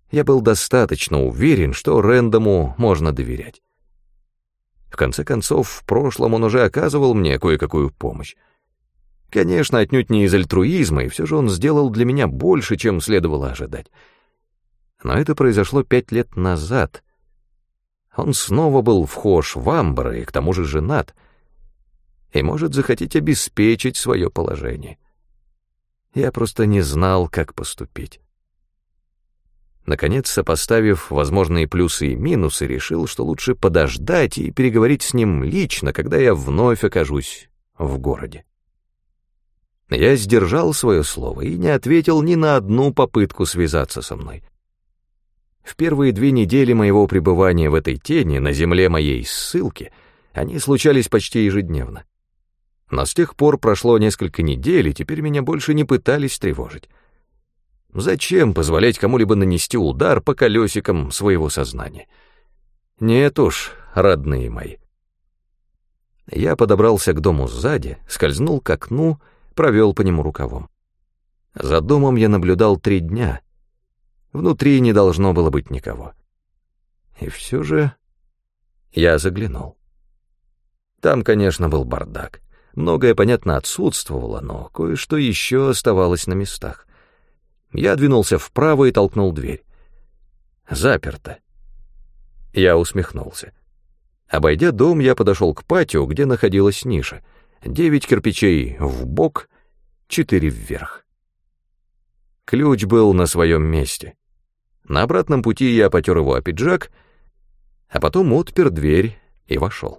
Я был достаточно уверен, что Рэндому можно доверять. В конце концов, в прошлом он уже оказывал мне кое-какую помощь. Конечно, отнюдь не из альтруизма, и все же он сделал для меня больше, чем следовало ожидать. Но это произошло 5 лет назад. Он снова был вхож в Амбр и к тому же женат, и может захотеть обеспечить свое положение. Я просто не знал, как поступить. Наконец, сопоставив возможные плюсы и минусы, решил, что лучше подождать и переговорить с ним лично, когда я вновь окажусь в городе. Я сдержал свое слово и не ответил ни на одну попытку связаться со мной. В первые 2 недели моего пребывания в этой тени, на земле моей ссылки, они случались почти ежедневно. Но с тех пор прошло несколько недель, и теперь меня больше не пытались тревожить. Зачем позволять кому-либо нанести удар по колесикам своего сознания? Нет уж, родные мои. Я подобрался к дому сзади, скользнул к окну, провел по нему рукавом. За домом я наблюдал 3 дня. Внутри не должно было быть никого. И все же я заглянул. Там, конечно, был бардак. Многое, понятно, отсутствовало, но кое-что еще оставалось на местах. Я двинулся вправо и толкнул дверь. Заперто. Я усмехнулся. Обойдя дом, я подошел к патио, где находилась ниша. 9 кирпичей вбок, 4 вверх. Ключ был на своем месте. На обратном пути я потер его о пиджак, а потом отпер дверь и вошел.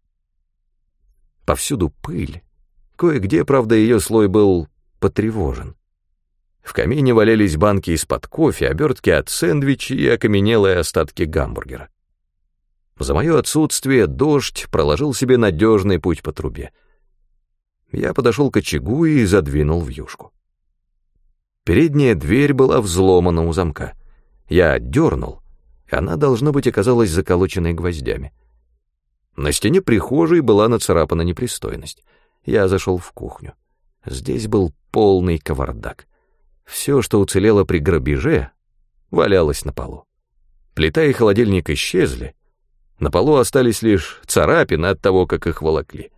Повсюду пыль. Кое-где, правда, ее слой был потревожен. В камине валялись банки из-под кофе, обертки от сэндвичей и окаменелые остатки гамбургера. За мое отсутствие дождь проложил себе надежный путь по трубе. Я подошел к очагу и задвинул вьюжку. Передняя дверь была взломана у замка. Я отдернул, и она, должно быть, оказалась заколоченной гвоздями. На стене прихожей была нацарапана непристойность. Я зашел в кухню. Здесь был полный кавардак. Все, что уцелело при грабеже, валялось на полу. Плита и холодильник исчезли. На полу остались лишь царапины от того, как их волокли.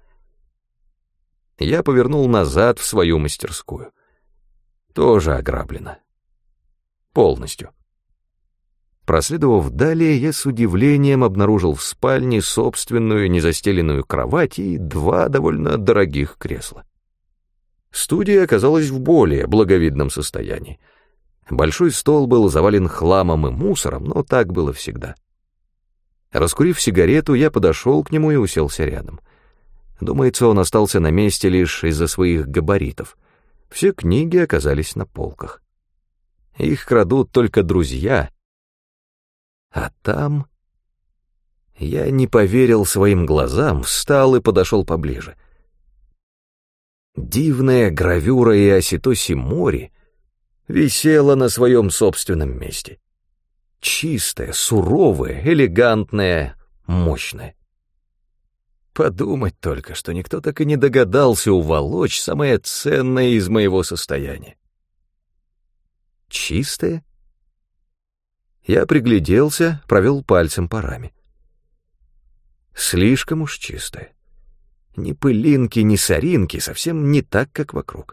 Я повернул назад в свою мастерскую. Тоже ограблено. Полностью. Проследовав далее, я с удивлением обнаружил в спальне собственную незастеленную кровать и 2 довольно дорогих кресла. Студия оказалась в более благовидном состоянии. Большой стол был завален хламом и мусором, но так было всегда. Раскурив сигарету, я подошел к нему и уселся рядом. Думается, он остался на месте лишь из-за своих габаритов. Все книги оказались на полках. Их крадут только друзья. А там... Я не поверил своим глазам, встал и подошел поближе. Дивная гравюра Иоситоси Мори висела на своем собственном месте. Чистая, суровая, элегантная, мощная. Подумать только, что никто так и не догадался уволочь самое ценное из моего состояния. Чистая? Я пригляделся, провел пальцем по раме. Слишком уж чистая. Ни пылинки, ни соринки, совсем не так, как вокруг.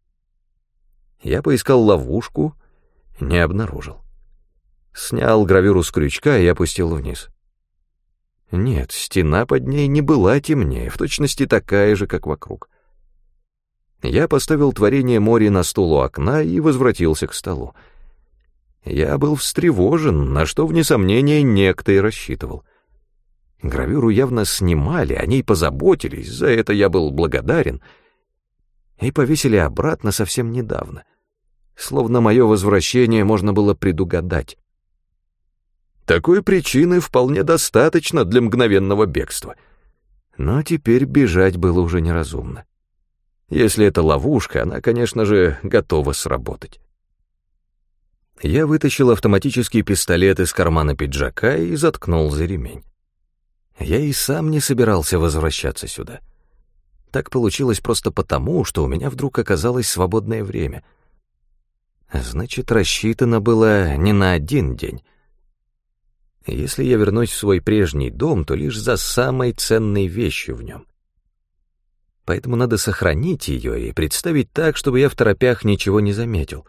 Я поискал ловушку, не обнаружил. Снял гравюру с крючка и опустил вниз. Нет, стена под ней не была темнее, в точности такая же, как вокруг. Я поставил творение Мори на стул у окна и возвратился к столу. Я был встревожен, на что, вне сомнения, некто и рассчитывал. Гравюру явно снимали, о ней позаботились, за это я был благодарен, и повесили обратно совсем недавно, словно мое возвращение можно было предугадать. Такой причины вполне достаточно для мгновенного бегства, но теперь бежать было уже неразумно. Если это ловушка, она, конечно же, готова сработать. Я вытащил автоматический пистолет из кармана пиджака и заткнул за ремень. Я и сам не собирался возвращаться сюда. Так получилось просто потому, что у меня вдруг оказалось свободное время. Значит, рассчитано было не на один день. Если я вернусь в свой прежний дом, то лишь за самой ценной вещью в нем. Поэтому надо сохранить ее и представить так, чтобы я в торопях ничего не заметил.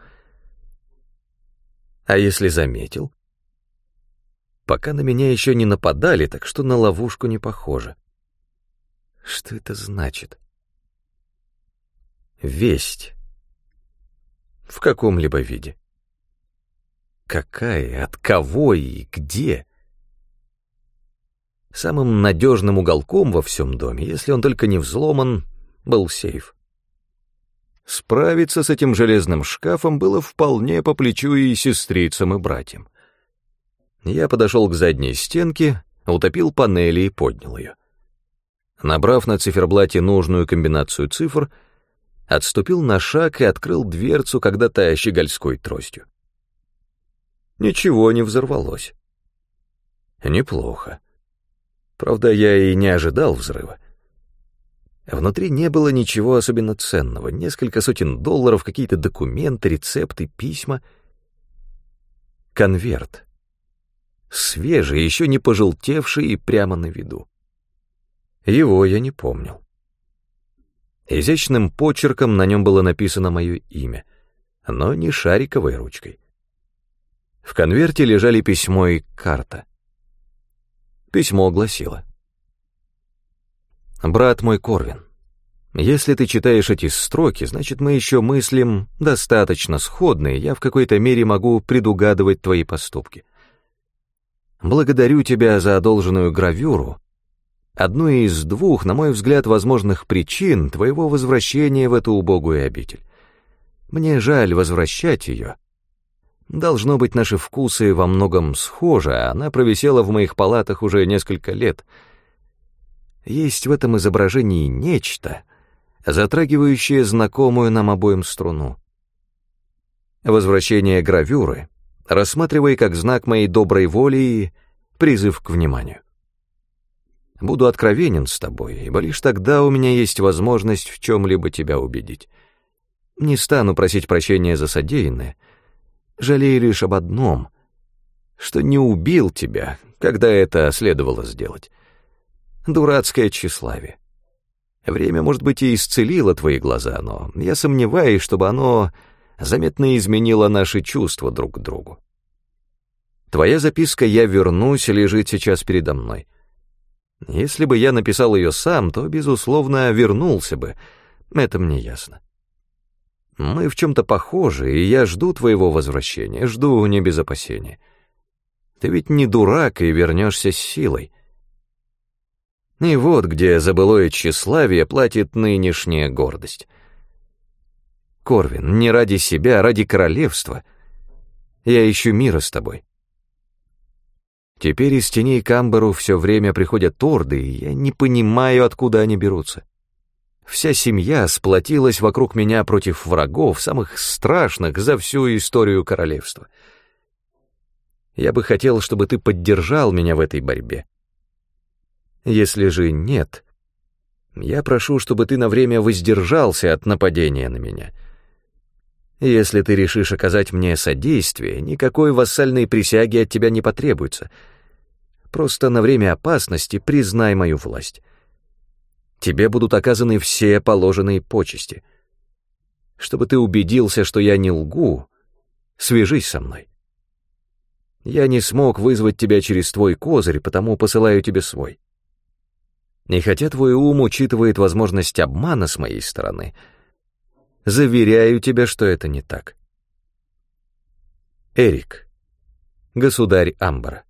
А если заметил? Пока на меня еще не нападали, так что на ловушку не похоже. Что это значит? Весть. В каком-либо виде. Какая, от кого и где? Самым надежным уголком во всем доме, если он только не взломан, был сейф. Справиться с этим железным шкафом было вполне по плечу и сестрицам, и братьям. Я подошел к задней стенке, утопил панели и поднял ее. Набрав на циферблате нужную комбинацию цифр, отступил на шаг и открыл дверцу когда-то щегольской тростью. Ничего не взорвалось. Неплохо. Правда, я и не ожидал взрыва. Внутри не было ничего особенно ценного. Несколько сотен долларов, какие-то документы, рецепты, письма. Конверт. Свежий, еще не пожелтевший и прямо на виду. Его я не помнил. Изящным почерком на нем было написано мое имя, но не шариковой ручкой. В конверте лежали письмо и карта. Письмо гласило: «Брат мой Корвин, если ты читаешь эти строки, значит, мы еще мыслим достаточно сходно, и я в какой-то мере могу предугадывать твои поступки. Благодарю тебя за одолженную гравюру, одну из двух, на мой взгляд, возможных причин твоего возвращения в эту убогую обитель. Мне жаль возвращать ее. Должно быть, наши вкусы во многом схожи, а она провисела в моих палатах уже несколько лет. Есть в этом изображении нечто, затрагивающее знакомую нам обоим струну. Возвращение гравюры рассматривай как знак моей доброй воли и призыв к вниманию. Буду откровенен с тобой, ибо лишь тогда у меня есть возможность в чем-либо тебя убедить. Не стану просить прощения за содеянное, жалею лишь об одном, что не убил тебя, когда это следовало сделать. Дурацкое тщеславие. Время, может быть, и исцелило твои глаза, но я сомневаюсь, чтобы оно заметно изменило наши чувства друг к другу. Твоя записка «Я вернусь» лежит сейчас передо мной. Если бы я написал ее сам, то, безусловно, вернулся бы, это мне ясно. Мы в чем-то похожи, и я жду твоего возвращения, жду не без опасения. Ты ведь не дурак и вернешься с силой. И вот где за былое тщеславие платит нынешняя гордость. Корвин, не ради себя, а ради королевства. Я ищу мира с тобой. Теперь из теней к Амберу все время приходят орды, и я не понимаю, откуда они берутся. Вся семья сплотилась вокруг меня против врагов, самых страшных за всю историю королевства. Я бы хотел, чтобы ты поддержал меня в этой борьбе. Если же нет, я прошу, чтобы ты на время воздержался от нападения на меня. Если ты решишь оказать мне содействие, никакой вассальной присяги от тебя не потребуется. Просто на время опасности признай мою власть. Тебе будут оказаны все положенные почести. Чтобы ты убедился, что я не лгу, свяжись со мной. Я не смог вызвать тебя через твой козырь, потому посылаю тебе свой. И хотя твой ум учитывает возможность обмана с моей стороны, заверяю тебя, что это не так. Эрик, государь Амбера.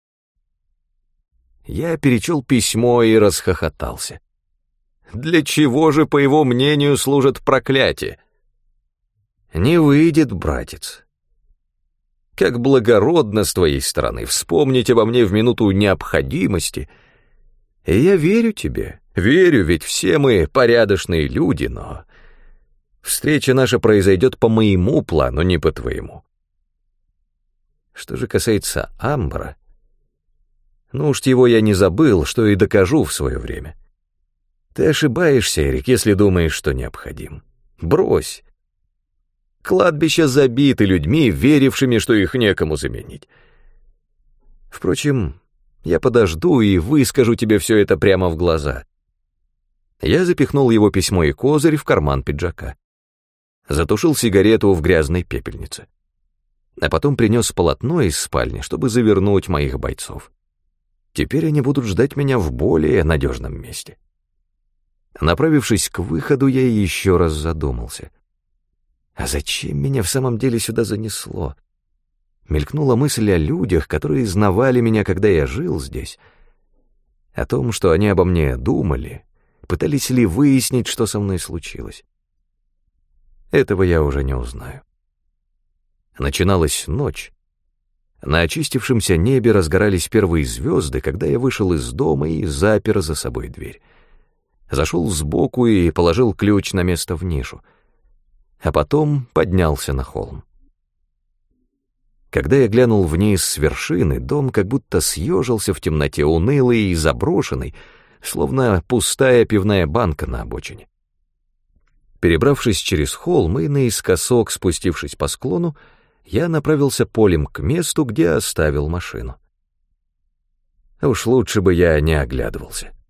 Я перечел письмо и расхохотался. Для чего же, по его мнению, служат проклятия? Не выйдет, братец. Как благородно с твоей стороны вспомнить обо мне в минуту необходимости. И я верю тебе, верю, ведь все мы порядочные люди, но встреча наша произойдет по моему плану, не по твоему. Что же касается Амбера, ну уж его я не забыл, что и докажу в свое время. Ты ошибаешься, Эрик, если думаешь, что необходим. Брось. Кладбища забиты людьми, верившими, что их некому заменить. Впрочем, я подожду и выскажу тебе все это прямо в глаза. Я запихнул его письмо и козырь в карман пиджака. Затушил сигарету в грязной пепельнице. А потом принес полотно из спальни, чтобы завернуть моих бойцов. Теперь они будут ждать меня в более надежном месте. Направившись к выходу, я еще раз задумался. А зачем меня в самом деле сюда занесло? Мелькнула мысль о людях, которые знавали меня, когда я жил здесь. О том, что они обо мне думали, пытались ли выяснить, что со мной случилось. Этого я уже не узнаю. Начиналась ночь. На очистившемся небе разгорались первые звезды, когда я вышел из дома и запер за собой дверь. Зашел сбоку и положил ключ на место в нишу. А потом поднялся на холм. Когда я глянул вниз с вершины, дом как будто съежился в темноте, унылый и заброшенный, словно пустая пивная банка на обочине. Перебравшись через холм и наискосок спустившись по склону, я направился полем к месту, где оставил машину. Уж лучше бы я не оглядывался.